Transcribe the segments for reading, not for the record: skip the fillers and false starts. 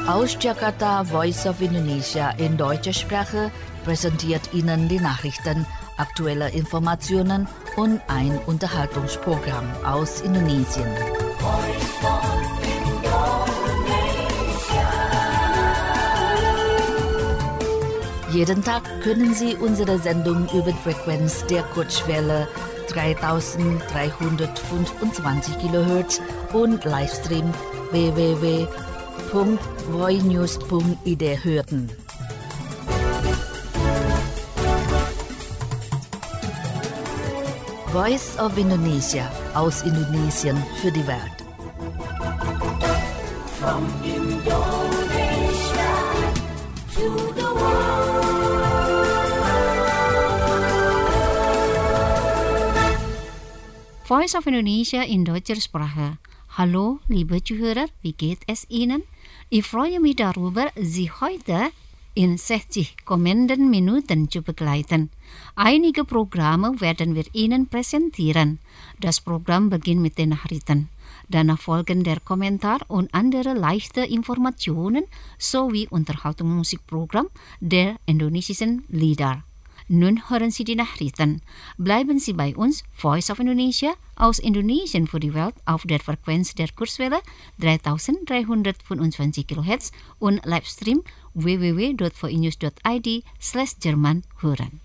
Aus Jakarta, Voice of Indonesia in deutscher Sprache präsentiert Ihnen die Nachrichten, aktuelle Informationen und ein Unterhaltungsprogramm aus Indonesien. Jeden Tag können Sie unsere Sendung über die Frequenz der Kurzwelle 3325 kHz und Livestream www.voinews.id hören. Voice of Indonesia, aus Indonesien für die Welt. From Indonesia to the Voice of Indonesia in deutscher Sprache. Hallo, liebe Zuhörer, wie geht es Ihnen? Ich freue mich darüber, Sie heute in 60 kommenden Minuten zu begleiten. Einige Programme werden wir Ihnen präsentieren. Das Programm beginnt mit den Nachrichten. Danach folgen der Kommentar und andere leichte Informationen sowie Unterhaltungsmusikprogramm der indonesischen Lieder. Nun hören Sie die Nachrichten. Bleiben Sie bei uns, Voice of Indonesia, aus Indonesien für die Welt auf der Frequenz der Kurzwelle 3325 kHz und Livestream www.voinews.id/Jerman hören.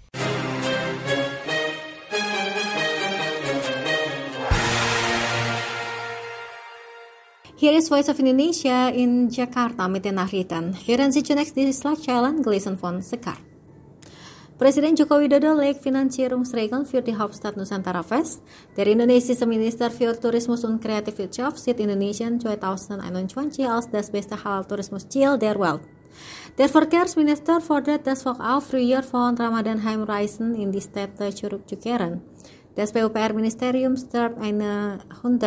Here is Voice of Indonesia in Jakarta mit den Nachrichten. Hören Sie zunächst die Schlagzeilen gelesen von Sekar. Presiden Joko Widodo legt Finanzierungsregeln für die Hauptstadt Nusantara fest. Der indonesische Minister für Tourismus und Kreativwirtschaft sieht Indonesien 2021 als das beste Halal-Tourismusziel der Welt. Der Verkehrsminister fordert das Volkaufruhr von Ramadan-Heimreisen in die Städte Curug Cukeren. Das PUPR-Ministerium stört eine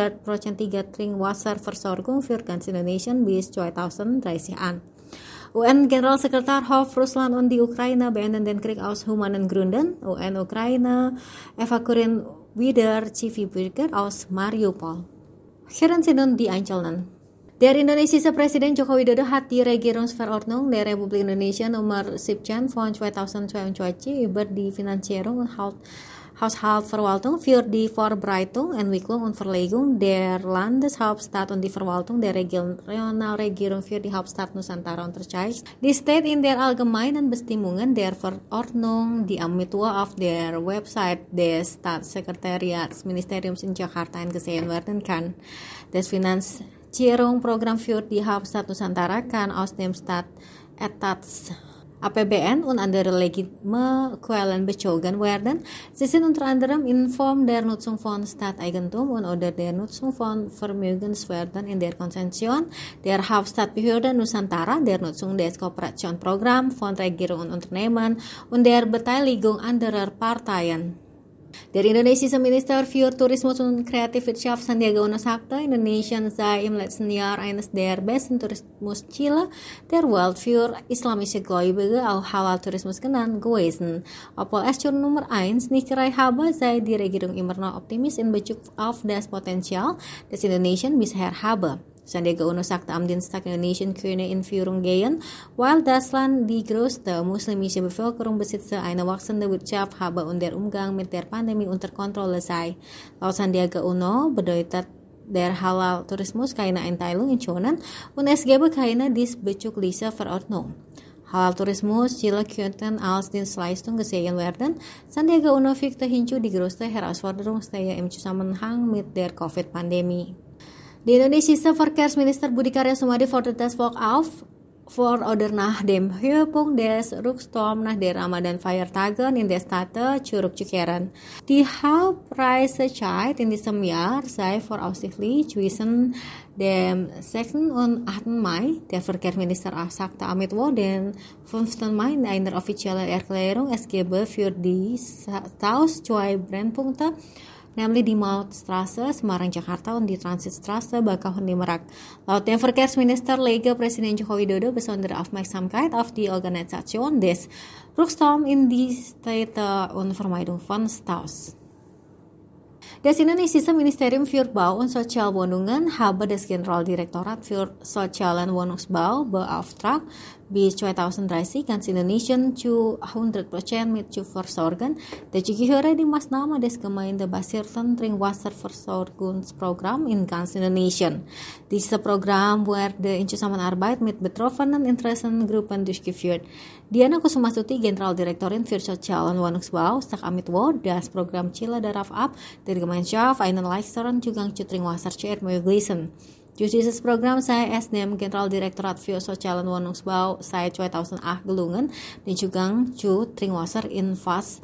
100%ige Trinkwasserversorgung für ganz Indonesien bis 2030 an. UN-Generalsekretär Hof Russland und die Ukraine beenden den Krieg aus humanen Gründen. UN-Ukraine evakuieren wieder Zivilbürger aus Mariupol. Hören Sie nun die Einzelnen. Der indonesische Präsident Joko Widodo hat die Regierungsverordnung der Republik Indonesia Nummer 17 von 2022 über die Finanzierung und Haushaltsverwaltung für die Vorbereitung, Entwicklung und Verlegung der Landeshauptstadt und die Verwaltung der Regionalregierung für die Hauptstadt Nusantara unterzeichnet. Die steht in der allgemeinen Bestimmungen der Verordnung, die am Mittwoch auf der Website des Staatssekretariatsministeriums in Jakarta eingesehen werden kann. Das Finanzierungsprogramm für die Hauptstadt Nusantara kann aus dem Staatsetats APBN und andere legitime Quellen bezogen werden. Sie sind unter anderem in Form der Nutzung von Staatseigentum und oder der Nutzung von Vermögenswerten in der Konzession der Hauptstadtbehörde Nusantara, der Nutzung des Kooperationsprogramms von Regierung und Unternehmen und der Beteiligung anderer Parteien. Der indonesische Minister für Tourismus und Kreativwirtschaft Sandiaga Uno sagte, Indonesien sei im letzten Jahr eines der besten Tourismusziele der Welt für islamische Gläubige, auch Halal-Tourismus genannt, gewesen. Obwohl es schon Nummer 1 nicht gereicht habe, sei die Regierung immer noch optimistisch in Bezug auf das Potenzial, das Indonesien bisher habe. Sandiaga Uno sagte am Dienstag, Indonesien könne in Führung gehen, weil das Land die größte muslimische Bevölkerung besitze, eine wachsende Wirtschaft habe und der Umgang mit der Pandemie unter Kontrolle sei. Laut Sandiaga Uno bedeutet der Halal-Tourismus keine Einteilung in Zonen und es gebe keine diesbezügliche Verordnung. Halal-Tourismus-Ziele könnten als Dienstleistung gesehen werden. Sandiaga Uno fügte hinzu, die größte Herausforderung stehe im Zusammenhang mit der Covid-Pandemie. Der indonesische Verkehrsminister Budi Karya Sumadi fordert das Volk auf, vor oder nach dem Höhepunkt des Rucksturms nach der Ramadan-Feiertagen in der Stadt Curug Cukeren. Die Hauptreisezeit in diesem Jahr sei voraussichtlich zwischen dem 6. und 8. Mai. Der Verkehrsminister sagte am Mittwoch, den 5. Mai, in einer offiziellen Erklärung, es gebe für die Staus zwei Brennpunkte, nämlich die Mautstraße Semarang-Jakarta und die Transitstraße Bakauheni-Merak. Laut dem Verkehrsminister lege Presiden Joko Widodo besondere Aufmerksamkeit auf die Organisation des Rucksturms in die Städte und Vermeidung von Staus. Das Indonesische Ministerium für Bau und Sozialwohnungen habe das Generaldirektorat für Sozial- und Wohnungsbau beauftragt, bis 2030 ganz Indonesien zu 100% mit zu versorgen. Dazu gehöre die Maßnahme des gemeindebasierten Trinkwasserversorgungsprogramm in ganz Indonesien. Dieses Programm wurde in Zusammenarbeit mit betroffenen Interessengruppen durchgeführt. Diana Kusumasuti, Generaldirektorin für Sozial- und Wohnungsbau, sagt am Mittwoch, das Programm Ziele darauf ab, der Gemeinschaft einen leichteren Zugang zu Trinkwasser zu ermöglichen. Durch dieses Programm sei es dem Generaldirektorat für Sozial- und Wohnungsbau seit 2008 gelungen, den Zugang zu Trinkwasser in fast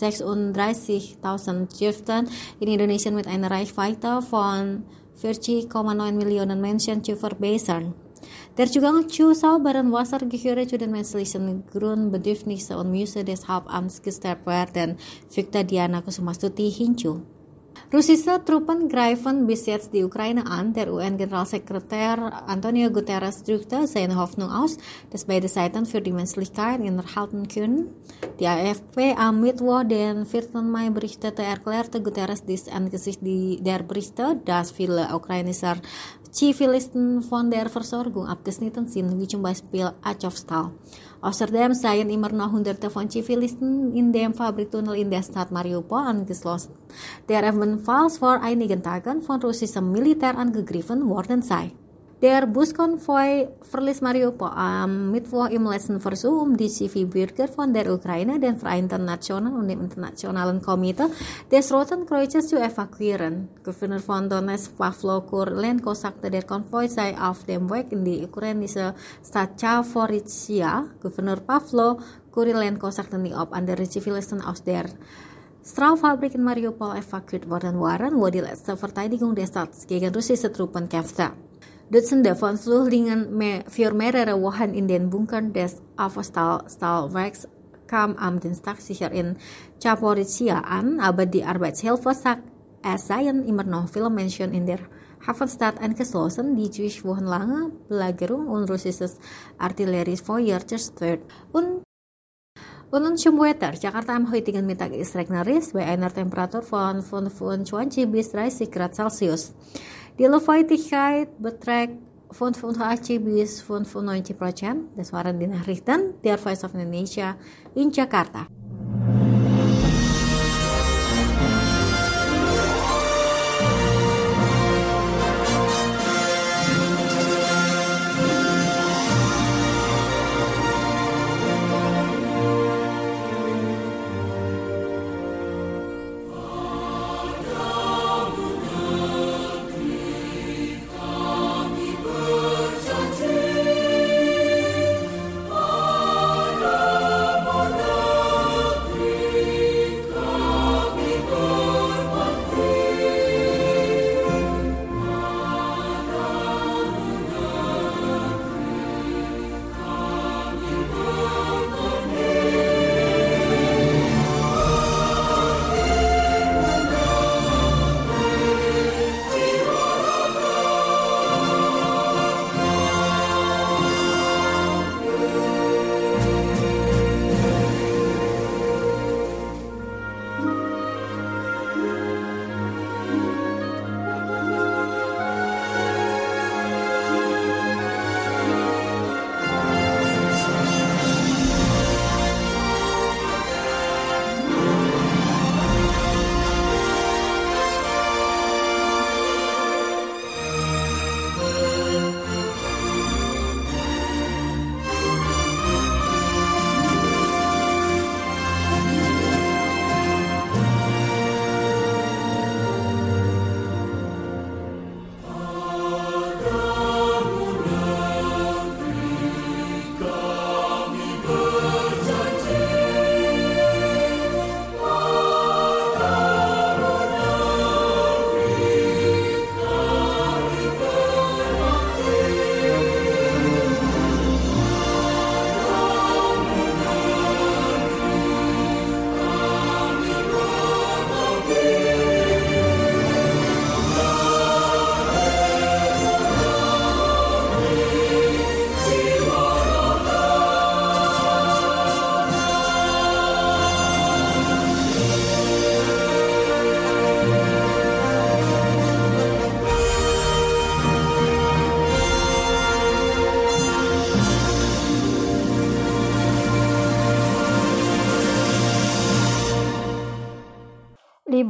36.000 Dörfern in Indonesien mit einer Reichweite von 40,9 Millionen Menschen zu verbessern. Der Zugang zu sauberen Wasser gehöre zu den menschlichen Grundbedürfnissen und müsse deshalb ernst gestärkt werden, fügte Diana Kusumasuti hinzu. Russische Truppen greifen bis jetzt die Ukraine an. Der UN-Generalsekretär Antonio Guterres drückte seine Hoffnung aus, dass beide Seiten für die Menschlichkeit innehalten können. Die AFP am Mittwoch, den 4. Mai berichtete, erklärte Guterres dies angesichts der Berichte, dass viele ukrainische Zivilisten von der Versorgung abgeschnitten sind, wie zum Beispiel Azovstal. Außerdem seien immer noch Hunderte von Zivilisten in dem Fabriktunnel in der Stadt Mariupol angeschlossen, der ebenfalls vor einigen Tagen von russischem Militär angegriffen worden sei. Der Buskonvoi verließ Mariupol am Mittwoch im letzten Versuch, die Zivilbürger von der Ukraine, den Vereinten Nationen und dem Internationalen Komitee des Roten Kreuzes zu evakuieren. Gouverneur von Donetsk, Pavlo Kurilenko, sagte, der Konvoi sei auf dem Weg in die ukrainische Stadt Zaporizhzhia. Gouverneur Pavlo Kurilenko sagte nicht, ob andere Zivilisten aus der Stahlfabrik in Mariupol evakuiert worden waren, wo die letzte Verteidigung der Stadt gegen russische Truppen kämpfte. Dutzende von Flüchtlingen für mehrere Wochen in den Bunkern des Azovstal-Stahlwerks kam am Dienstag sicher in Zaporizhzhia an, aber die Arbeitshilfe sagt, es seien immer noch viele Menschen in der Hafenstadt eingeschlossen, die durch wochenlange Belagerung und russisches Artilleriefeuer zerstört. Und zum Wetter, Jakarta am heutigen Mittag ist regnerisch bei einer Temperatur von 25 bis 30 Grad Celsius. Die Luftfeuchtigkeit beträgt 85 bis 95%. Das waren die Nachrichten der Voice of Indonesia in Jakarta.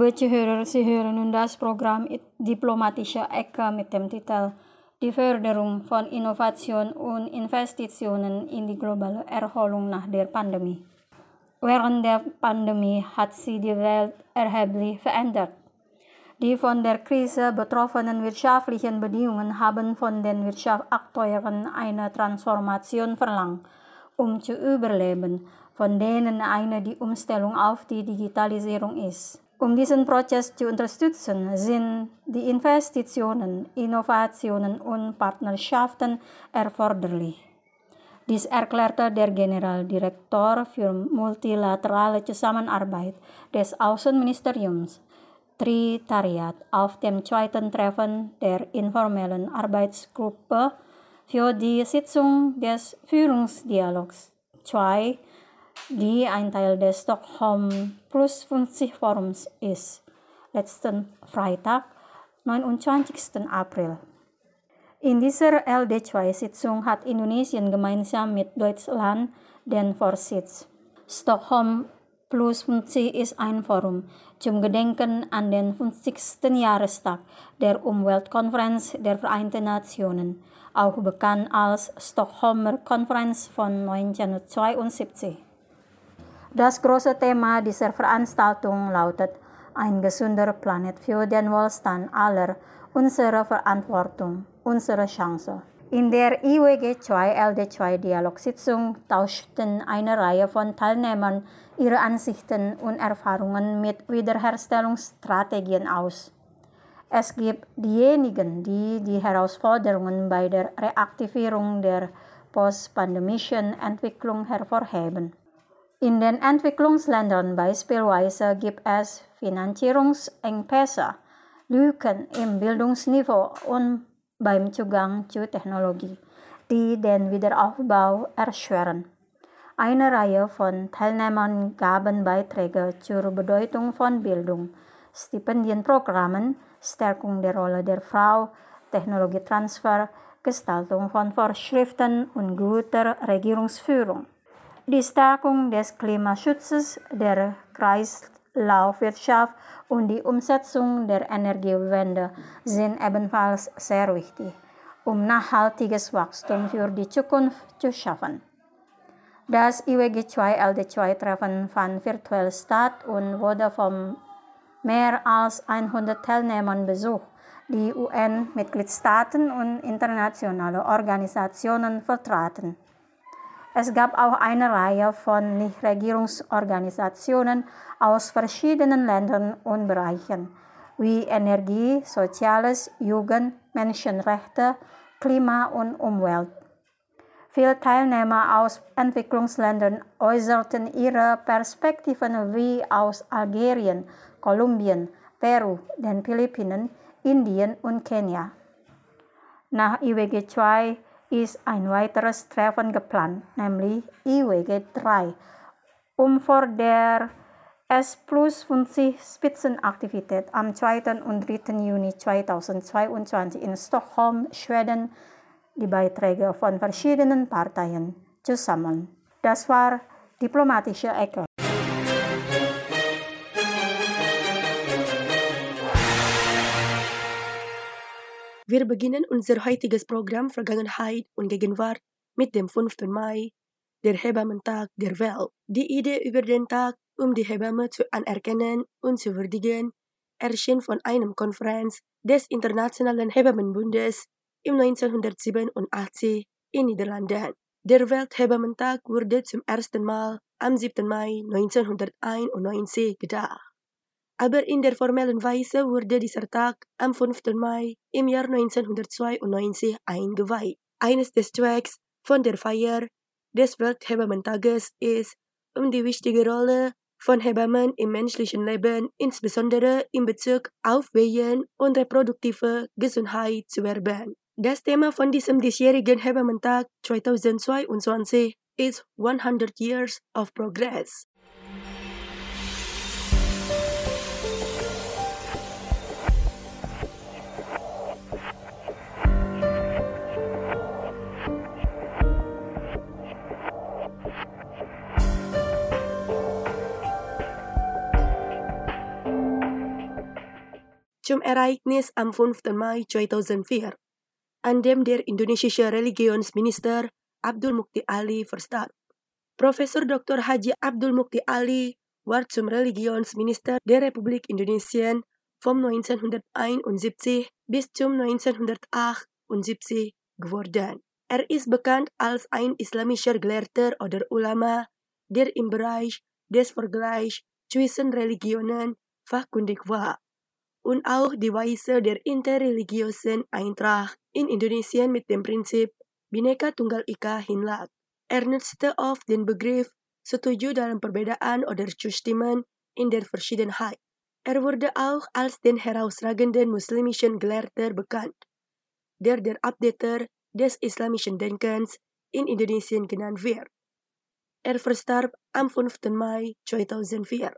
Liebe Zuhörer, Sie hören nun das Programm Diplomatische Ecke mit dem Titel Die Förderung von Innovation und Investitionen in die globale Erholung nach der Pandemie. Während der Pandemie hat sie die Welt erheblich verändert. Die von der Krise betroffenen wirtschaftlichen Bedingungen haben von den Wirtschaftsakteuren eine Transformation verlangt, um zu überleben, von denen eine die Umstellung auf die Digitalisierung ist. Um diesen Prozess zu unterstützen, sind die Investitionen, Innovationen und Partnerschaften erforderlich. Dies erklärte der Generaldirektor für multilaterale Zusammenarbeit des Außenministeriums Tritariat auf dem zweiten Treffen der informellen Arbeitsgruppe für die Sitzung des Führungsdialogs 2, die ein Teil des Stockholm Plus 50 Forums ist, letzten Freitag, 29. April. In dieser LD2-Sitzung hat Indonesien gemeinsam mit Deutschland den Vorsitz. Stockholm Plus 50 ist ein Forum zum Gedenken an den 50. Jahrestag der Umweltkonferenz der Vereinten Nationen, auch bekannt als Stockholmer Konferenz von 1972. Das große Thema dieser Veranstaltung lautet ein gesunder Planet für den Wohlstand aller, unsere Verantwortung, unsere Chance. In der IWG2-LD2-Dialogsitzung tauschten eine Reihe von Teilnehmern ihre Ansichten und Erfahrungen mit Wiederherstellungsstrategien aus. Es gibt diejenigen, die die Herausforderungen bei der Reaktivierung der postpandemischen Entwicklung hervorheben. In den Entwicklungsländern beispielsweise gibt es Finanzierungsengpässe, Lücken im Bildungsniveau und beim Zugang zu Technologie, die den Wiederaufbau erschweren. Eine Reihe von Teilnehmern gaben Beiträge zur Bedeutung von Bildung, Stipendienprogrammen, Stärkung der Rolle der Frau, Technologietransfer, Gestaltung von Vorschriften und guter Regierungsführung. Die Stärkung des Klimaschutzes, der Kreislaufwirtschaft und die Umsetzung der Energiewende sind ebenfalls sehr wichtig, um nachhaltiges Wachstum für die Zukunft zu schaffen. Das IWG2-LD2-Treffen fand virtuell statt und wurde von mehr als 100 Teilnehmern besucht, die UN-Mitgliedstaaten und internationale Organisationen vertraten. Es gab auch eine Reihe von Nichtregierungsorganisationen aus verschiedenen Ländern und Bereichen, wie Energie, Soziales, Jugend, Menschenrechte, Klima und Umwelt. Viele Teilnehmer aus Entwicklungsländern äußerten ihre Perspektiven wie aus Algerien, Kolumbien, Peru, den Philippinen, Indien und Kenia. Nach IWG 2 ist ein weiteres Treffen geplant, nämlich IWG 3, um vor der S+50 Spitzenaktivität am 2. und 3. Juni 2022 in Stockholm, Schweden, die Beiträge von verschiedenen Parteien zu sammeln. Das war Diplomatische Ecke. Wir beginnen unser heutiges Programm Vergangenheit und Gegenwart mit dem 5. Mai, der Hebammentag der Welt. Die Idee über den Tag, um die Hebamme zu anerkennen und zu würdigen, erschien von einer Konferenz des Internationalen Hebammenbundes im 1987 in Niederlanden. Der Welthebammentag wurde zum ersten Mal am 7. Mai 1991 gedacht. Aber in der formellen Weise wurde dieser Tag am 5. Mai im Jahr 1992 eingeweiht. Eines des Zwecks von der Feier des Welthebamentages ist, um die wichtige Rolle von Hebammen im menschlichen Leben, insbesondere in Bezug auf Wehen und reproduktive Gesundheit zu werben. Das Thema von diesem diesjährigen Hebammentag 2022 ist 100 Years of Progress. zum Ereignis am 5. Mai 2004, an dem der indonesische Religionsminister Abdul Mukti Ali verstarb. Profesor Dr. Haji Abdul Mukti Ali war zum Religionsminister der Republik Indonesien vom 1971 bis zum 1978 geworden. Er ist bekannt als ein islamischer Gelehrter oder Ulama, der im Bereich des Vergleichs zwischen Religionen fachkundig war und auch die Weise der interreligiösen Eintracht in Indonesien mit dem Prinzip Bhinneka Tunggal Ika hinlag. Er nutzte oft den Begriff setuju dalam perbedaan oder Zustimmen in der Verschiedenheit. Er wurde auch als den herausragenden muslimischen Gelehrter bekannt, der Abdeter des islamischen Denkens in Indonesien genannt wird. Er verstarb am 5. Mai 2004.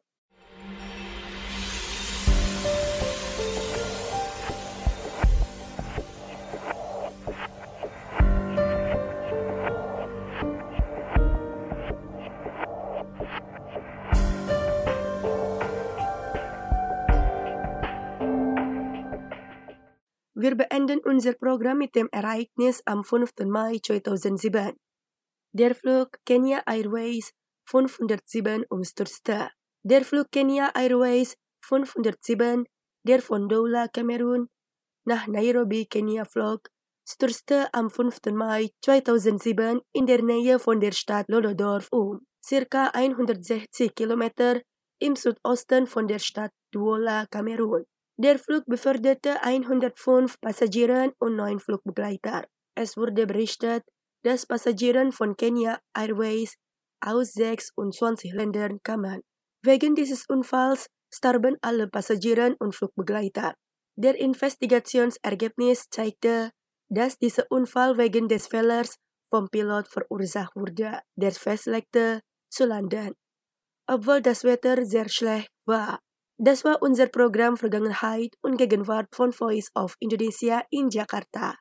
Wir beenden unser Programm mit dem Ereignis am 5. Mai 2007. Der Flug Kenya Airways 507 umstürzte. Der Flug Kenya Airways 507, der von Douala, Kamerun, nach Nairobi, Kenia flog, stürzte am 5. Mai 2007 in der Nähe von der Stadt Lododorf circa 160 Kilometer im Südosten von der Stadt Douala, Kamerun. Der Flug beförderte 105 Passagiere und 9 Flugbegleiter. Es wurde berichtet, dass Passagiere von Kenya Airways aus 26 Ländern kamen. Wegen dieses Unfalls starben alle Passagiere und Flugbegleiter. Der Investigationsergebnis zeigte, dass dieser Unfall wegen des Fehlers vom Pilot verursacht wurde, der festlegte, zu landen, obwohl das Wetter sehr schlecht war. Das war unser Programm Vergangenheit und Gegenwart von Voice of Indonesia in Jakarta.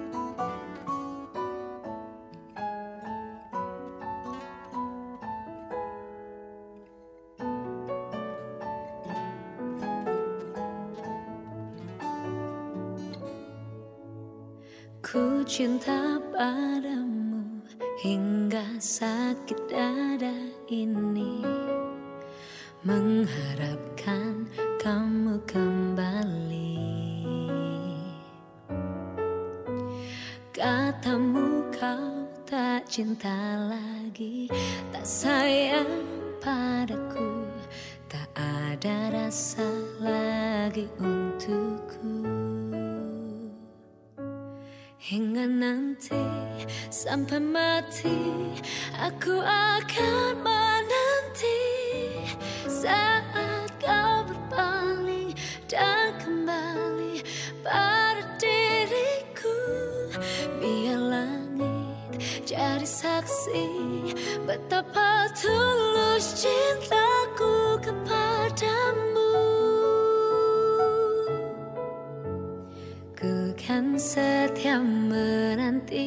Ku cinta padamu hingga sakit dada ini, mengharapkan kamu kembali. Katamu kau tak cinta lagi, tak sayang padaku, tak ada rasa lagi untukku. Hingga nanti sampai mati aku akan menanti saat kau berpaling dan kembali pada diriku. Biar langit jadi saksi betapa tulus cintaku kepadamu. Ku kan setia menanti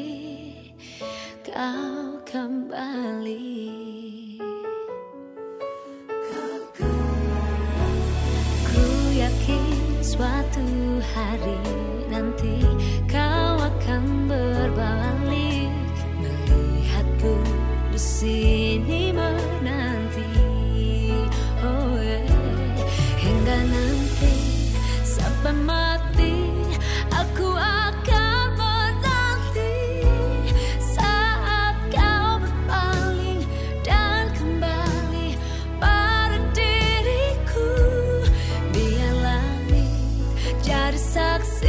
kau kembali. Ku yakin suatu hari nanti kau akan berbalik, melihatku di sini menanti. Oh yeah. Hingga nanti sampai mati aku akan menanti saat kau berpaling dan kembali pada diriku. Biar langit jadi saksi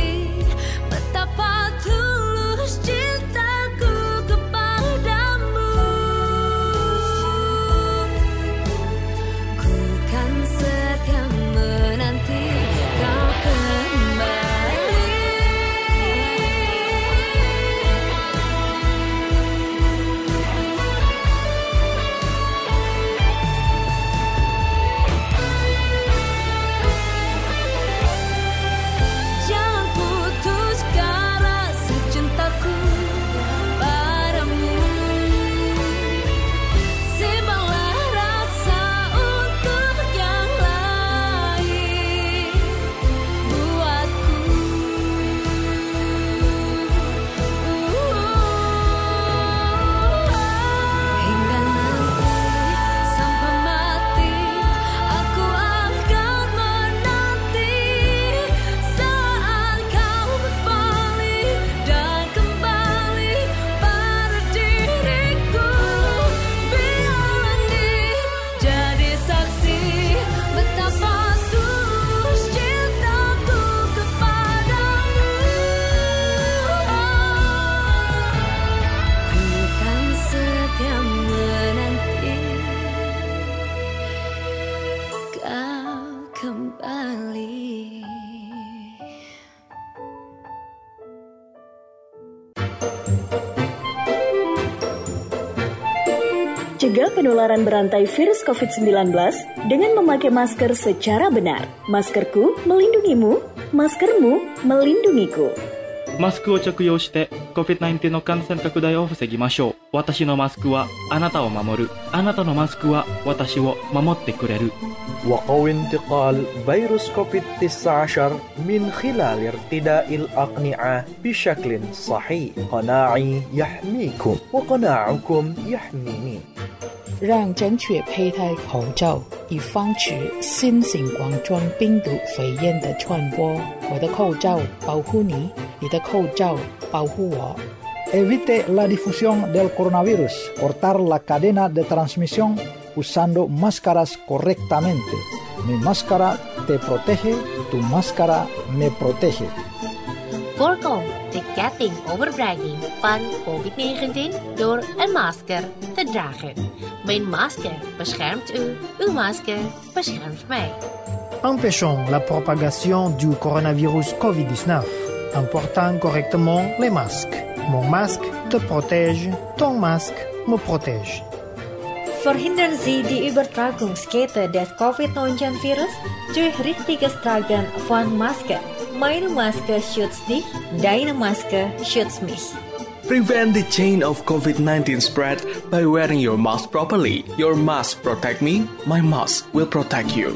Cegah penularan berantai virus COVID-19 dengan memakai masker secara benar. Maskerku melindungimu, maskermu melindungiku. マスクを着用して COVID-19 の感染拡大を防ぎましょう。私のマスクはあなたを守る。あなたのマスクは私を守ってくれる。 وقو انتقال فيروس كوفيد-19 من خلال ارتداء الأقنعة بشكل صحيح. قناعي يحميكم وقناعكم يحميني. 让正确佩戴口罩，以防止新型冠状病毒肺炎的传播。我的口罩保护你，你的口罩保护我。 Evite la difusión del coronavirus. Cortar la cadena de transmisión usando máscaras correctamente. Mi máscara te protege, tu máscara me protege. Voorkom de ketting overbrenging van COVID-19 door een masker te dragen. Mijn masker beschermt u, uw masker beschermt mij. Empêchons la propagation du coronavirus COVID-19 en portant correctement les masques. Mon masque te protège, ton masque me protège. Verhindern Sie die Übertragungskette des Covid-19-Virus durch richtiges Tragen von Maske. Meine Maske schützt dich, deine Maske schützt mich. Prevent the chain of COVID-19 spread by wearing your mask properly. Your mask protect me, my mask will protect you.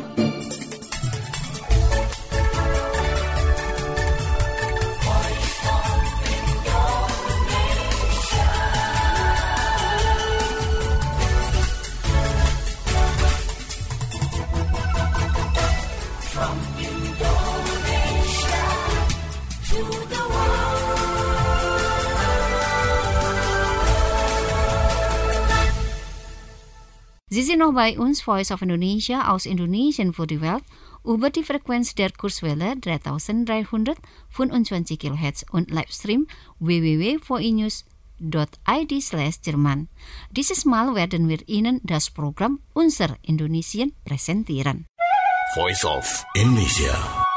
Sie sind noch bei uns, Voice of Indonesia aus Indonesien für die Welt, über die Frequenz der Kurzwelle 3325 kHz und Livestream www.voinews.id/Jerman. Dieses Mal werden wir Ihnen das Programm Unser Indonesien präsentieren. Voice of Indonesia.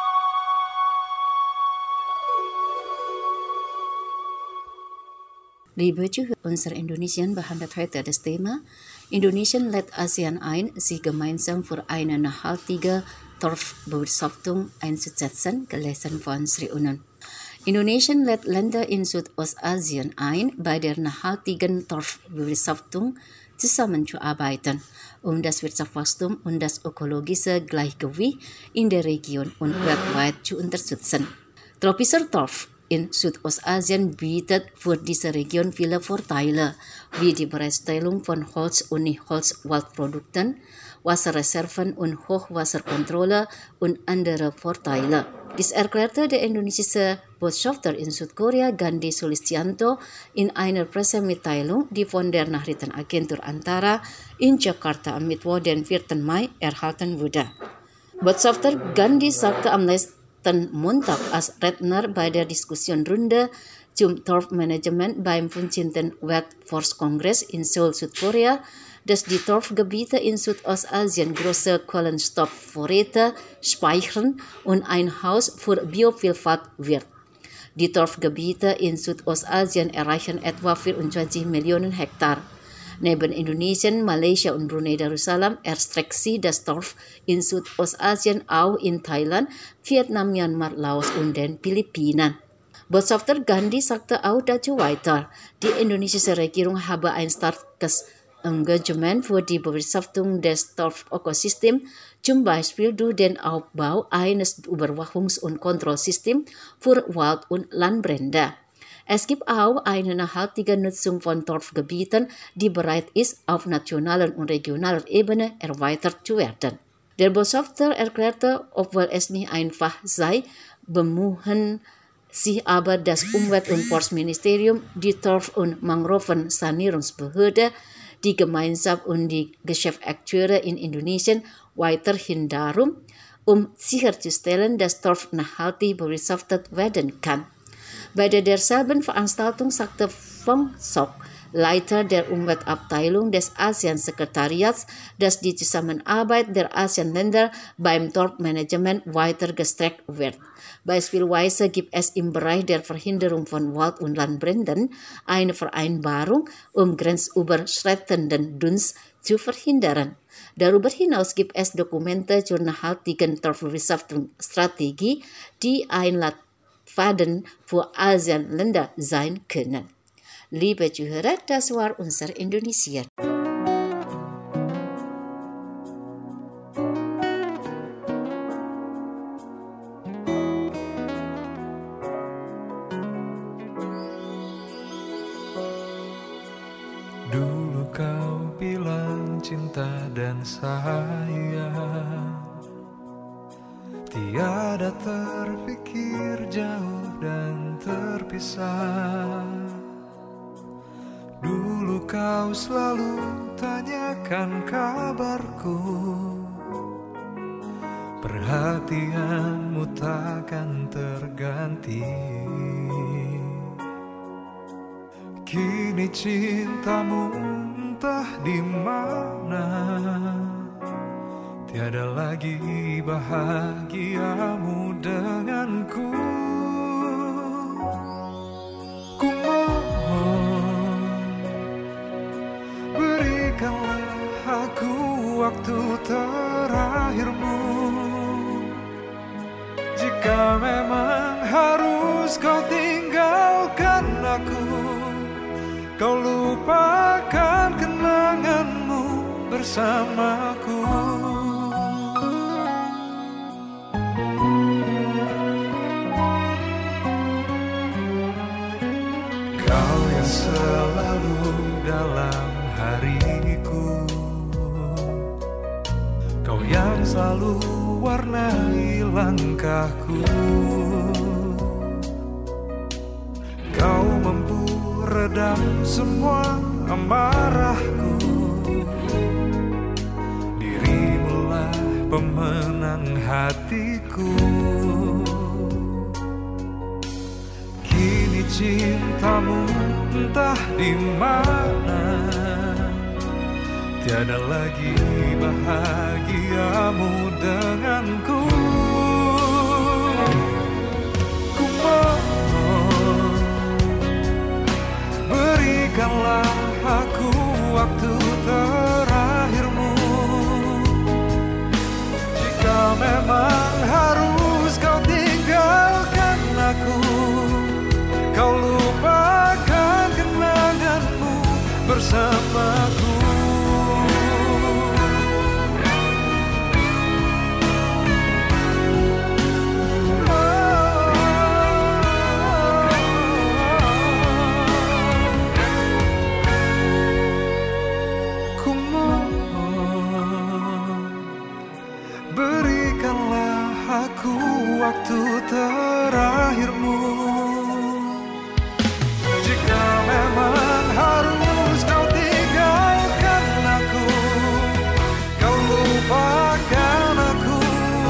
Liebe Zuhörer, unser Indonesien behandelt heute das Thema Indonesien lädt ASEAN ein, sich gemeinsam für eine nachhaltige Torfbewirtschaftung einzusetzen, gelesen von Sri Unun. Indonesien lädt Länder in Südostasien ein, bei der nachhaltigen Torfbewirtschaftung zusammenzuarbeiten, um das Wirtschaftswachstum und das ökologische Gleichgewicht in der Region und weltweit zu unterstützen. Tropischer Torf in Südostasien bietet für diese Region viele Vorteile, wie die Bereitstellung von Holz- und Nicht-Holzwaldprodukten, Wasserreserven und Hochwasserkontrolle und andere Vorteile. Dies erklärte der indonesische Botschafter in Südkorea Gandhi Sulistianto in einer Pressemitteilung, die von der Nachrichtenagentur Antara in Jakarta am Mittwoch, den 4. Mai, erhalten wurde. Botschafter Gandhi sagte am letzten Montag als Redner bei der Diskussionsrunde zum Torfmanagement beim 15. Workforce-Kongress in Seoul, Südkorea, dass die Torfgebiete in Südostasien große Kohlenstoffvorräte speichern und ein Haus für Biovielfalt wird. Die Torfgebiete in Südostasien erreichen etwa 24 Millionen Hektar. Neben Indonesien, Malaysia und Brunei Darussalam erstreckt sich das Torf in Südostasien auch in Thailand, Vietnam, Myanmar, Laos und den Philippinen. Botschafter Gandhi sagte auch dazu weiter, die indonesische Regierung habe ein starkes Engagement für die Bewirtschaftung des Torfökosystems, zum Beispiel durch den Aufbau eines Überwachungs- und Kontrollsystems für Wald- und Landbrände. Es gibt auch eine nachhaltige Nutzung von Torfgebieten, die bereit ist, auf nationaler und regionaler Ebene erweitert zu werden. Der Botschafter erklärte, obwohl es nicht einfach sei, bemühen sich aber das Umwelt- und Forstministerium, die Torf- und Mangrovensanierungsbehörde, die Gemeinschaft und die Geschäftsakteure in Indonesien weiterhin darum, um sicherzustellen, dass Torf nachhaltig bewirtschaftet werden kann. Bei derselben Veranstaltung sagte Fong Sok, Leiter der Umweltabteilung des ASEAN-Sekretariats, dass die Zusammenarbeit der ASEAN-Länder beim Torfmanagement weiter gestreckt wird. Beispielsweise gibt es im Bereich der Verhinderung von Wald- und Landbränden eine Vereinbarung, um grenzüberschreitenden Dunst zu verhindern. Darüber hinaus gibt es Dokumente zur nachhaltigen Torfbewirtschaftungsstrategie, die ein Leitfaden für ASEAN-Länder sein können. Liebe Zuhörer, das war unser Indonesien. Dulu kau bilang cinta dan sayang, tiada terpikir jauh dan terpisah. Dulu kau selalu tanyakan kabarku, perhatianmu takkan terganti. Kini cintamu entah di mana, tiada lagi bahagiamu denganku. Ku mohon, berikanlah aku waktu terakhirmu. Jika memang harus kau tinggalkan aku, kau lupakan kenanganmu bersamaku. Kau yang selalu dalam hariku, kau yang selalu warnai langkahku. Kau mampu redam semua amarahku, dirimulah pemenang hatiku. Kini cintamu entah di mana, tiada lagi bahagiamu denganku. Ku mohon, berikanlah aku waktu terakhirmu. Jika memang harus kau tinggalkan aku, kau lupakan kenanganmu bersamaku. Waktu terakhirmu. Jika memang harus kau tinggalkan aku, kau lupakan aku.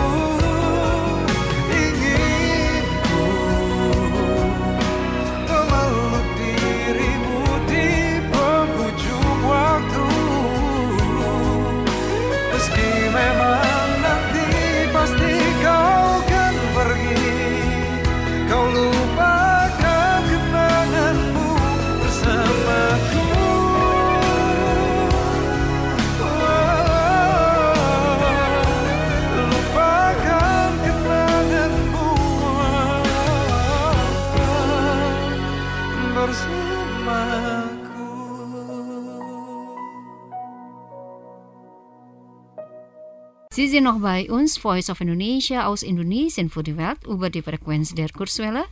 Inginku memeluk dirimu di penghujung waktu. Meski memang nanti pasti kau pergi, kau lupakan kenanganmu bersamaku. Lupakan kenanganmu bersamaku. Sie sind noch bei uns, Voice of Indonesia aus Indonesien für die Welt über die Frequenz der Kurzwelle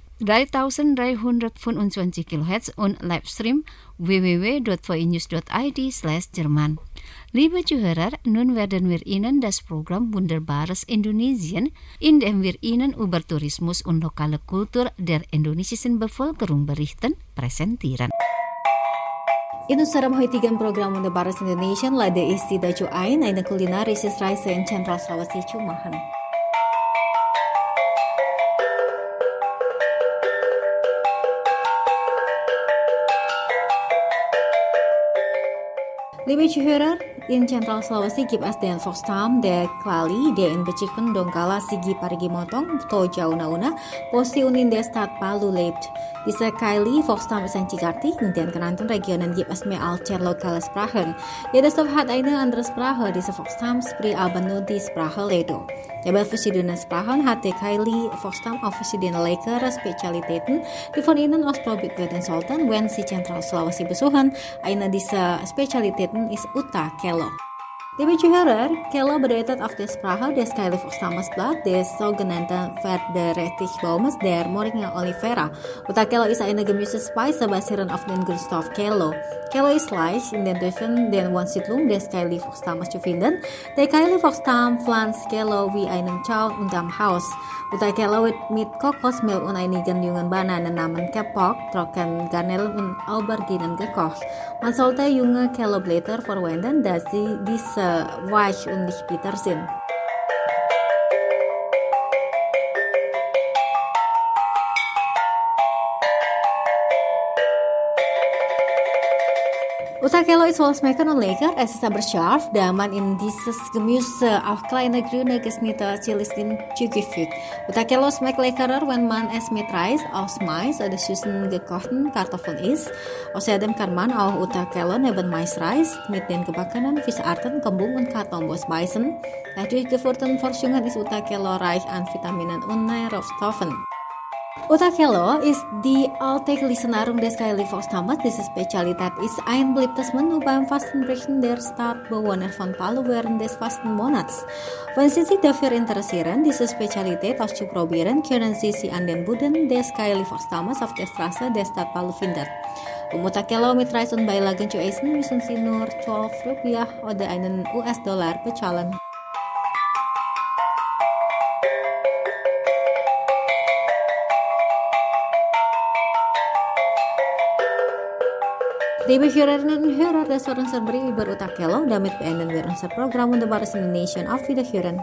3325 kHz und Livestream www.voinews.id/Jerman. Liebe Zuhörer, nun werden wir Ihnen das Programm Wunderbares Indonesien, in dem wir Ihnen über Tourismus und lokale Kultur der indonesischen Bevölkerung berichten, präsentieren. Inu saram hoitigan program Wunderbares Indonesia lade isti daju ain aina kulinaris Reise in Central Sulawesi Cumahan. Liebe Zuhörer, in Central Sulawesi gibt es den Volksstamm der Klali, der in Bezirken Donggala, Sigi, Parigi Motong, Toja, Una, Posti und in der Stadt Palu lebt. Dieser Kaili Volksstamm ist einzigartig, in den genannten Regionen gibt es mehr als 10 lokale Sprachen. Jeder Stoff hat eine andere Sprache. Dieser Volksstamm spricht aber nur die Sprache Ledo. Neben verschiedenen Sprachen hat der Kaili Volksstamm auch verschiedene leckere Spezialitäten, die von Ihnen ausprobiert werden sollten, wenn Sie Central Sulawesi besuchen. Eine dieser Spezialitäten ist Uta Kelo. Liebe Zuhörer, Kelo bedeutet auf der Sprache des Kaili Volksstammesblatt des sogenannten Verderechtigbaumes der Moringa olivera. Uta Kelo ist eine Gemüsespeise basierend auf den Grundstoff Kelo. Kelo ist leicht in den Dörfern der Wohnsiedlung des Kaili Volksstammes zu finden. Der Kaili Volksstamm pflanzt Kelo wie einen Zaun unterm Haus. Uta Kelo wird mit Kokosmilch und einigen jungen Bananen namens Kepok, Trockengarnelen und Auberginen gekocht. Man sollte junge Keloblätter verwenden, da sie diese weich und nicht bitter sind. Uta Kelo ist wohlschmeckend und lecker, es ist aber scharf, da man in dieses Gemüse auch kleine grüne geschnittene Chilis hinzufügt. Uta Kelo schmeckt leckerer, wenn man es mit Reis aus Mais oder süßen gekochten Kartoffeln isst. Außerdem kann man auch Uta Kelo neben Maisreis mit den gebackenen Fischarten, Kembung und Kartonbos beißen. Nach durchgeführten Forschungen ist Uta Kelo reich an Vitaminen und Nährstoffen. Uta Kelo ist die alltägliche Nahrung des Kaili Volksstammes. Diese Spezialität ist ein beliebtes Menü beim Fastenbrechen der Stadtbewohner von Palu während des Fastenmonats. Wenn Sie sich dafür interessieren, diese Spezialität auszuprobieren, können Sie sie an den Buden des Kaili Volksstammes auf der Straße der Stadt Palu finden. Uta Kelo mit Reis und Beilagen zu essen, müssen Sie nur 12 Rupiah oder einen US-Dollar bezahlen. Liebe Hörerinnen und Hörer, das war unser Bericht über Uta Kelo. Damit beenden wir unser Programm Wunderbares Indonesien. Auf Wiederhören.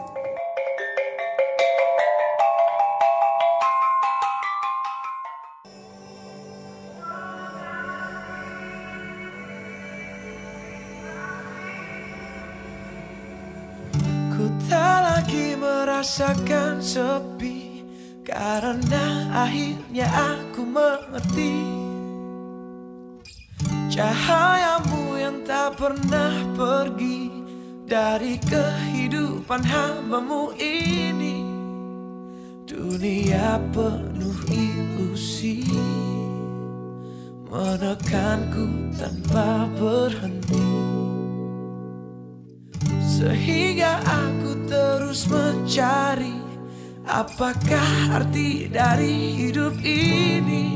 Ku tak lagi merasakan sepi, karena akhirnya aku mengerti cahayamu yang tak pernah pergi dari kehidupan hambamu ini. Dunia penuh ilusi menekanku tanpa berhenti, sehingga aku terus mencari apakah arti dari hidup ini.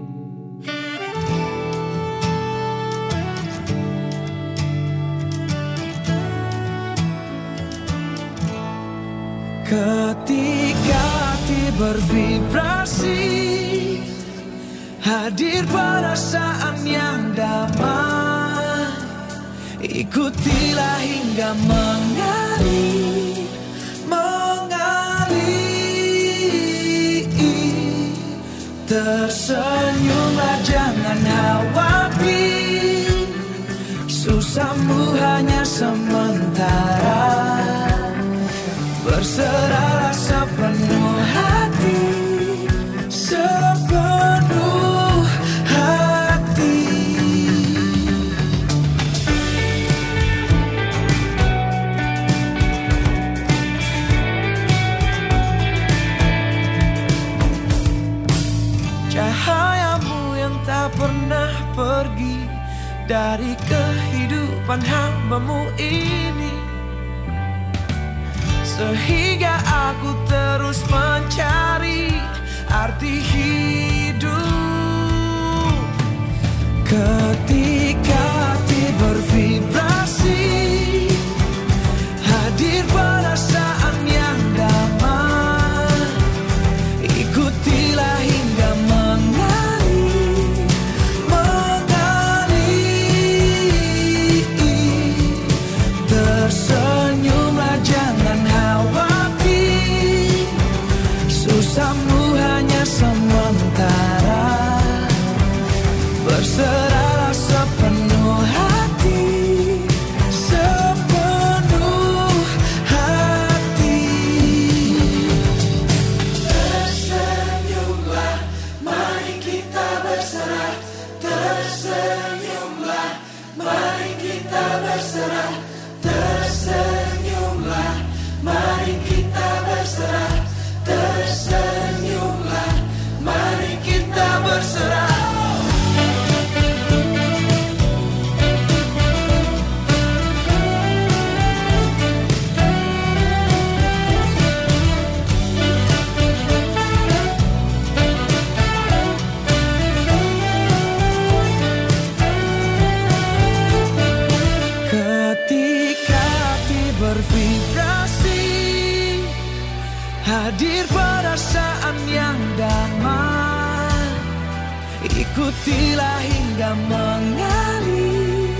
Ketika hati bervibrasi, hadir perasaan yang damai, ikutilah hingga mengalir, tersenyumlah jangan khawatir, susahmu hanya sementara. Berserahlah sepenuh hati, sepenuh hati. Cahayamu yang tak pernah pergi dari kehidupan hambamu ini, sehingga aku terus mencari arti hidup. Ketika hati bervibrasi, hadir perasaan yang damai, ikutilah hingga mengalir, tersenyumlah jangan khawatir, susahmu hanya sementara. tersenyumlah, mari kita berserah. Tersenyumlah, mari kita berserah. Tersenyumlah, mari kita berserah. Bervibrasi, hadir perasaan yang damai. Ikutilah hingga mengalir,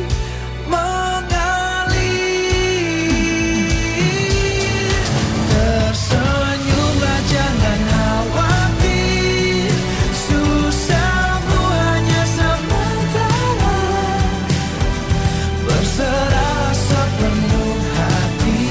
mengalir. Tersenyumlah, jangan khawatir. Susahmu hanya sementara. Berserah sepenuh hati.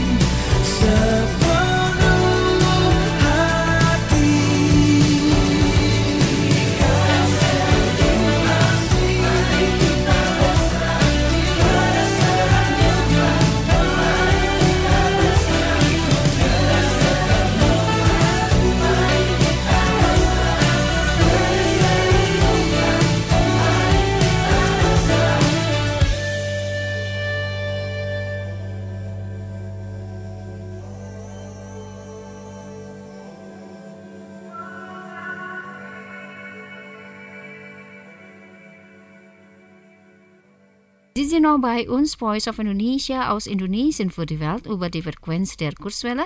Sie sind noch bei uns, Voice of Indonesia aus Indonesien für die Welt über die Frequenz der Kurzwelle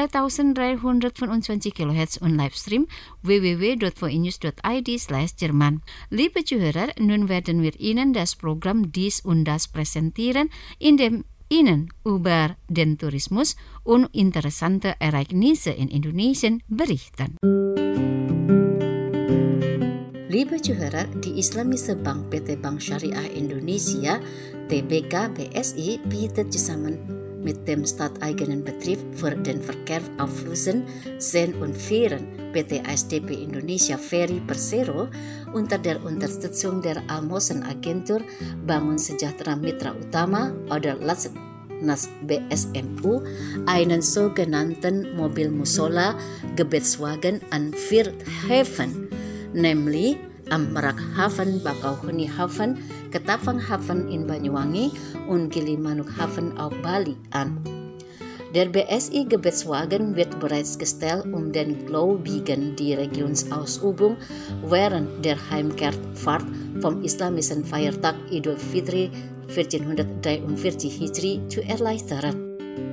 3325 kHz und Livestream www.voinews.id/Jerman. Liebe Zuhörer, nun werden wir Ihnen das Programm Dies und Das präsentieren, in dem Ihnen über den Tourismus und interessante Ereignisse in Indonesien berichten. Liebe Zuhörer, die Islamische Bank PT Bank Syariah Indonesia, TBK BSI, bietet zusammen mit dem Stadteigenen Betrieb für den Verkehr auf Flüssen, Seen und Fähren PT ASDP Indonesia Ferry Persero unter der Unterstützung der Almosen Agentur Bangun Sejahtera Mitra Utama oder Lasnas BSMU einen sogenannten Mobil-Musola Gebetswagen an Vierthaven, nämlich am Merakhaven, Bakauheni Hafen, Ketapang Hafen in Banyuwangi und Gilimanuk Hafen auf Bali an. Der BSI Gebetswagen wird bereits gestellt, den Gläubigen die Religionsausübung während der Heimkehrfahrt vom islamischen Feiertag Idul Fitri 1443 Hijri zu erleichtern.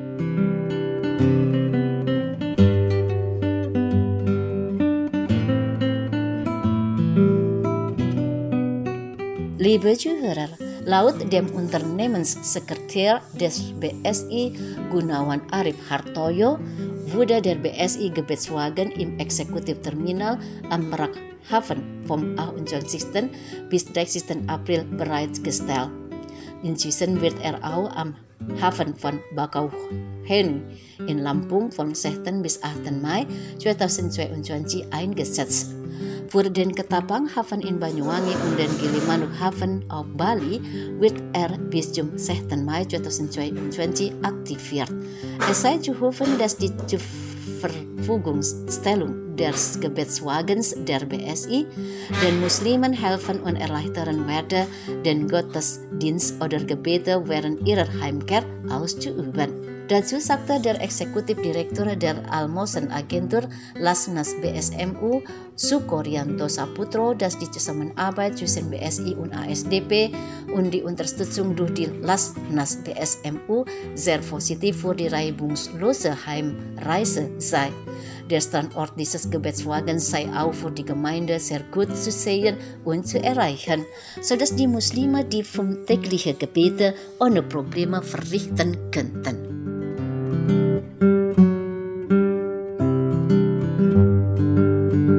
Liebe Zuhörer, laut dem Unternehmenssekretär des BSI Gunawan Arif Hartoyo wurde der BSI Gebetswagen im Exekutivterminal am Merakhaven vom 28. bis 30. April bereits gestellt. Inzwischen wird er auch am Hafen von Bakauheni in Lampung vom 6. bis 8. Mai 2022 eingesetzt. Für den Ketapang Hafen in Banyuwangi und den Gilimanuk Hafen auf Bali wird er bis zum 6. Mai 2022 aktiviert. Es sei zu hoffen, dass die Verfügungstellung des Gebetswagens der BSI den Muslimen helfen und erleichtern werde, den Gottesdienst oder Gebete während ihrer Heimkehr auszuüben. Dazu sagte der Exekutivdirektor der Almosen-Agentur Lasnas BSMU, Sukoryanto Saputro, dass die Zusammenarbeit zwischen BSI und ASDP und die Unterstützung durch die Lasnas BSMU sehr positiv für die reibungslose Heimreise sei. Der Standort dieses Gebetswagens sei auch für die Gemeinde sehr gut zu sehen und zu erreichen, sodass die Muslime die 5 tägliche Gebete ohne Probleme verrichten könnten.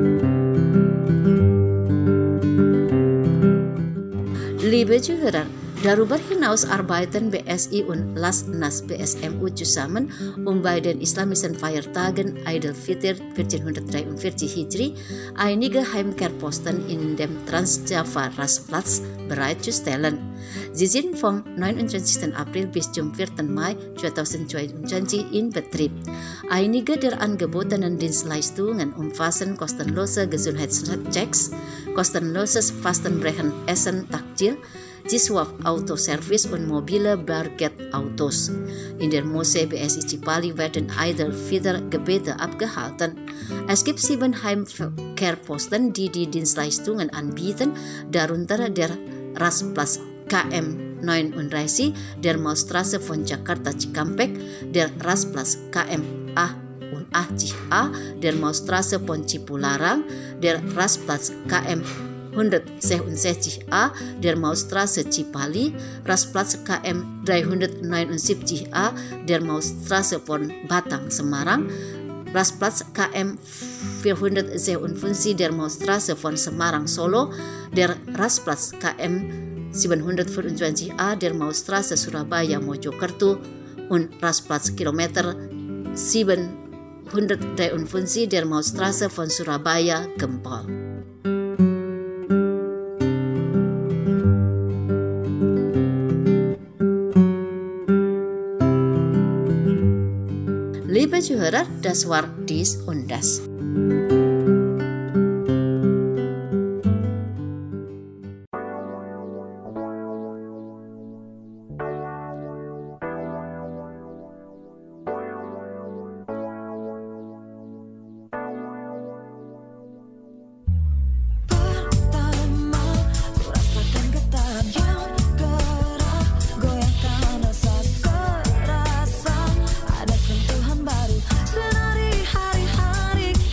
Liebe Zuhörer, Darüber hinaus arbeiten BSI und Lasnas BSMU zusammen, bei den islamischen Feiertagen Aidilfitr 1443 Hijri einige Heimkehrposten in dem Transjava Rastplatz bereitzustellen. Sie sind vom 29. April bis zum 4. Mai 2022 in Betrieb. Einige der angebotenen Dienstleistungen umfassen kostenlose Gesundheitschecks, kostenloses Fastenbrechen Essen Takjil, Ciswaf Autoservice und mobile Barget-Autos. In der Moschee BSI Cipali werden Aidilfitr-Gebete abgehalten. Es gibt 7 Heimkehrposten, die die Dienstleistungen anbieten, darunter der Rastplatz KM 39, der Mausstraße von Jakarta Cikampek, der Rastplatz KM A und A, der Mausstraße von Cipularang, der Rastplatz KM 166a der Mausstraße Cipali, Rastplatz KM 379a der Mausstraße von Batang Semarang, Rastplatz KM 457 der Mausstraße von Semarang Solo, der Rastplatz KM 724a der Mausstraße Surabaya Mojokerto und Rastplatz Kilometer 753 der Mausstraße von Surabaya Gempol. Liebe Zuhörer, das war dies und das. Senari hari-hari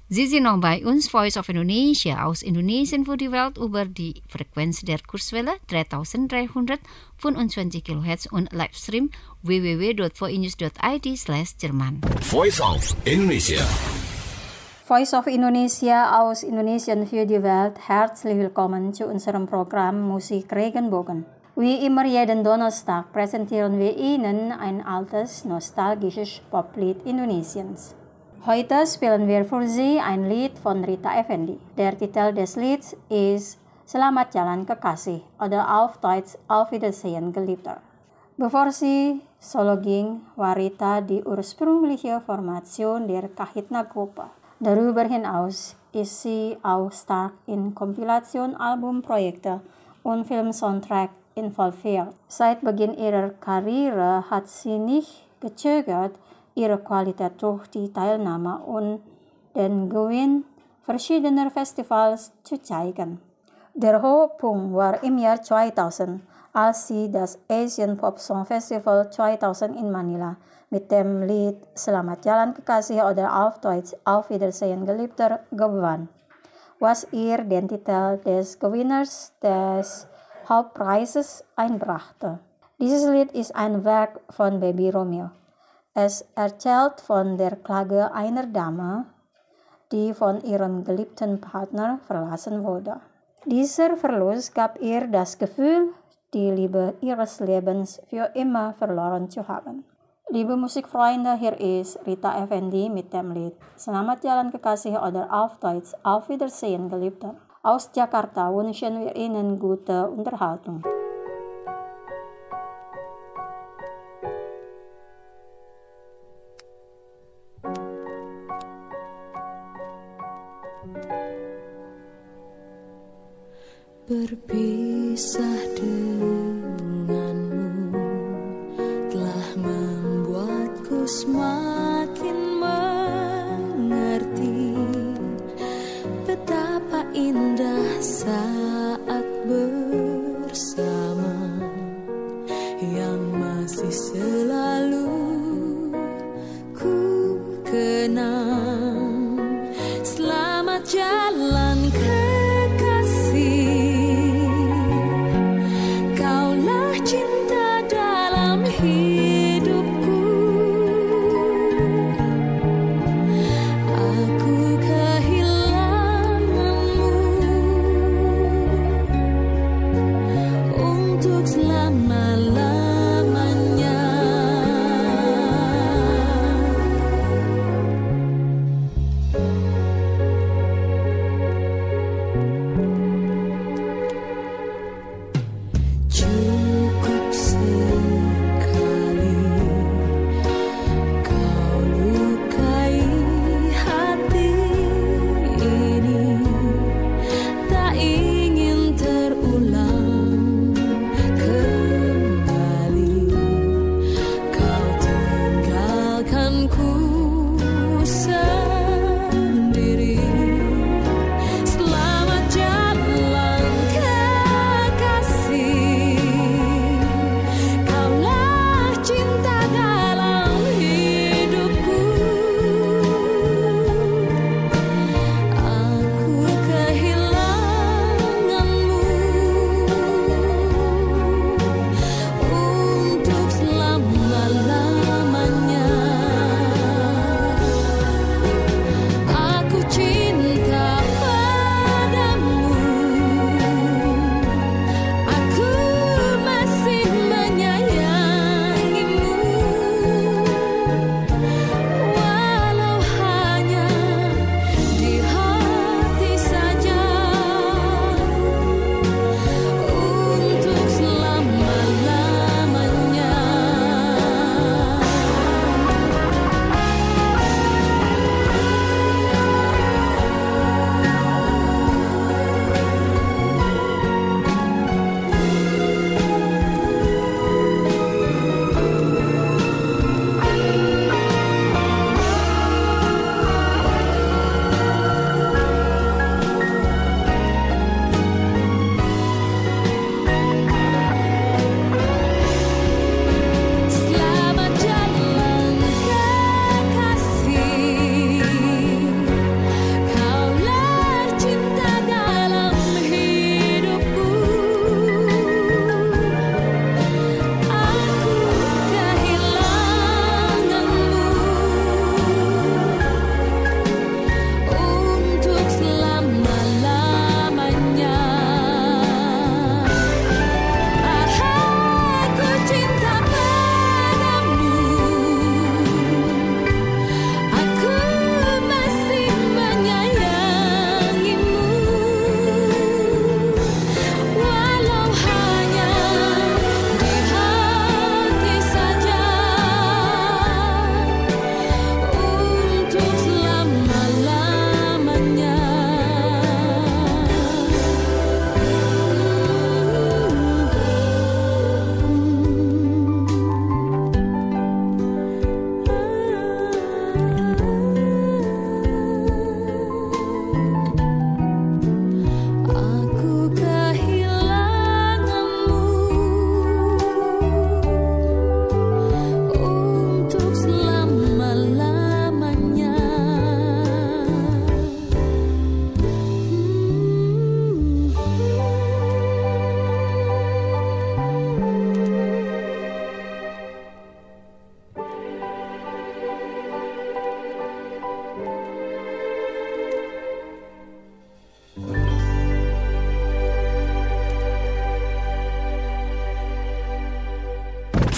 Sie sind noch bei uns, Voice of Indonesia, aus Indonesien für die Welt über die Frequenz der Kurzwelle 3325 kHz und Livestream www.voinews.id/Jerman. Voice of Indonesia. Voice of Indonesia aus Indonesien für die Welt. Herzlich willkommen zu unserem Programm Musik Regenbogen. Wie immer jeden Donnerstag präsentieren wir Ihnen ein altes, nostalgisches Poplied Indonesiens. Heute spielen wir für Sie ein Lied von Rita Effendi. Der Titel des Lieds ist Selamat Jalan Kekasih oder auf Deutsch Auf Wiedersehen Geliebter. Bevor sie solo ging, war Rita die ursprüngliche Formation der Kahitna-Gruppe. Darüber hinaus ist sie auch stark in Kompilation-Albumprojekte und Film-Soundtrack involviert. Seit Beginn ihrer Karriere hat sie nicht gezögert, ihre Qualität durch die Teilnahme und den Gewinn verschiedener Festivals zu zeigen. Der Höhepunkt war im Jahr 2000, als sie das Asian Pop Song Festival 2000 in Manila mit dem Lied Selamat Jalan Kekasih oder auf Deutsch Auf Wiedersehen Geliebter gewann, was ihr den Titel des Gewinners des Hauptpreises einbrachte. Dieses Lied ist ein Werk von Baby Romeo. Es erzählt von der Klage einer Dame, die von ihrem geliebten Partner verlassen wurde. Dieser Verlust gab ihr das Gefühl, die Liebe ihres Lebens für immer verloren zu haben. Liebe Musikfreunde, hier ist Rita Effendi mit dem Lied Selamat Jalan Kekasih oder auf Deutsch Auf Wiedersehen Geliebter. Aus Jakarta wünschen wir Ihnen gute Unterhaltung. Berpisah denganmu telah membuatku semakin mengerti betapa indah saat bersama yang masih selalu ku kenang. Selamat jalan cinta dalam hidupku, aku kehilanganmu untuk selama-lamanya.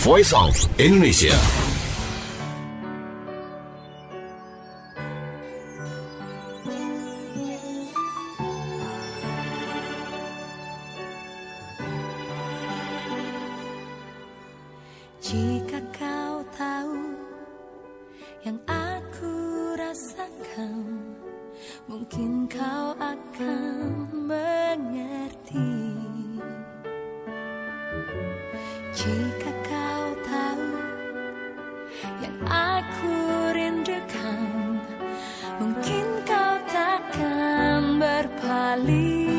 Voice of Indonesia. Jika kau tahu yang aku rasakan, mungkin kau akan mengerti. Jika kau tahu yang aku rindukan, mungkin kau takkan berpaling.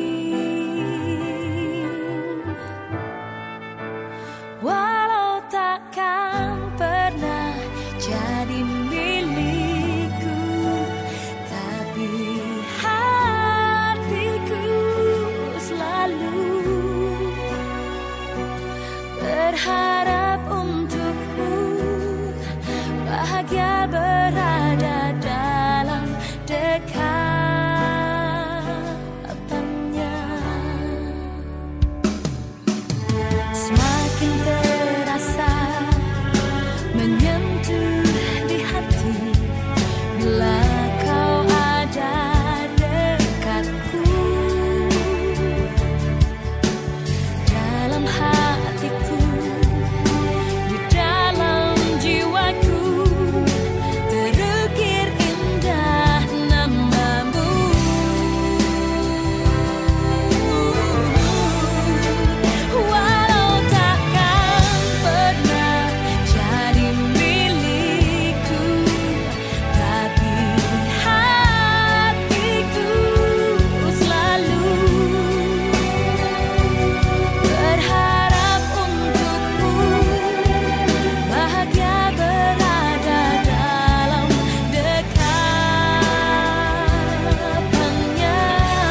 Walau takkan pernah jadi milikku, tapi hatiku selalu berharap untukmu, bahagia berada dalam dekapannya. Semakin terasa menyentuh di hati bila kau ada dekatku. Dalam hatiku, di dalam jiwaku, terukir indah namamu. Walau takkan pernah jadi milikku, tapi hatiku selalu berharap untukmu, bahagia berada dalam dekapannya.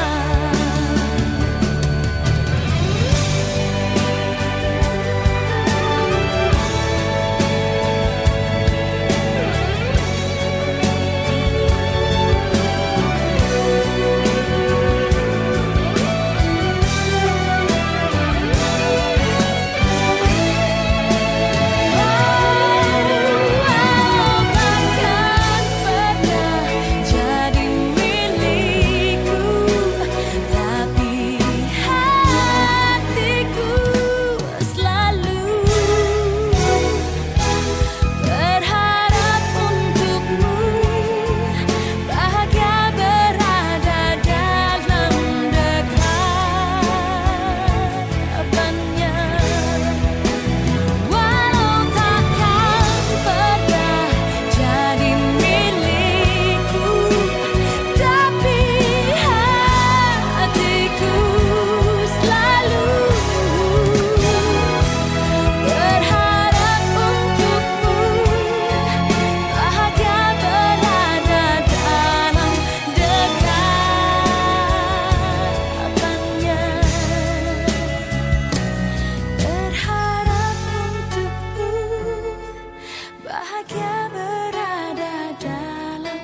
Takkan pernah jadi milikku, tapi hatiku selalu berharap untukmu, bahagia berada dalam dekapannya. Walau takkan pernah jadi milikku, tapi hatiku selalu berharap untukmu, bahagia berada dalam dekapannya. Berharap untukmu, bahagia berada dalam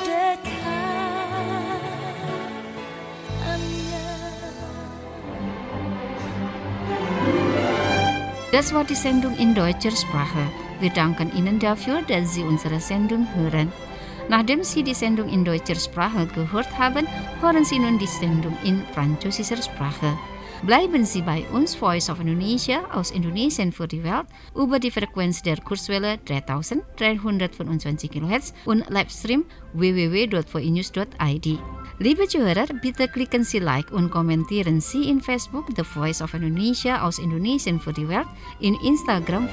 Das war die Sendung in deutscher Sprache. Wir danken Ihnen dafür, dass Sie unsere Sendung hören. Nachdem Sie die Sendung in deutscher Sprache gehört haben, hören Sie nun die Sendung in französischer Sprache. Bleiben Sie bei uns, Voice of Indonesia aus Indonesien für die Welt, über die Frequenz der Kurzwelle 3325 kHz und Livestream www.voinews.id. Liebe Zuhörer, bitte klicken Sie Like und kommentieren Sie in Facebook The Voice of Indonesia aus Indonesien für die Welt, in Instagram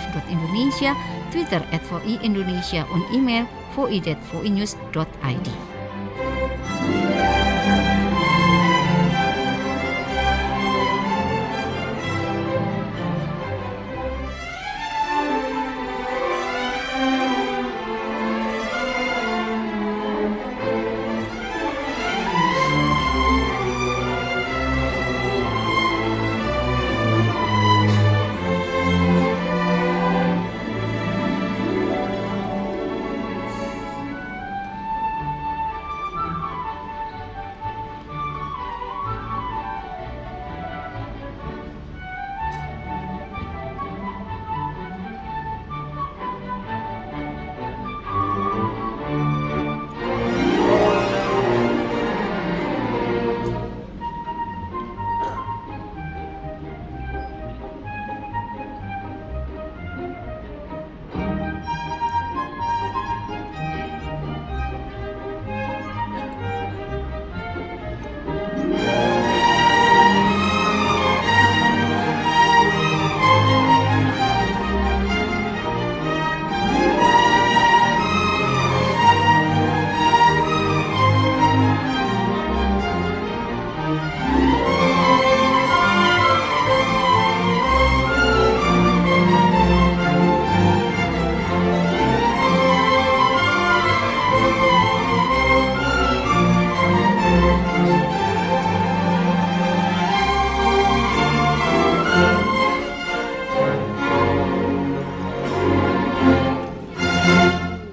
voice.of.indonesia, Twitter @voi Indonesia und E-Mail voi@voinews.id.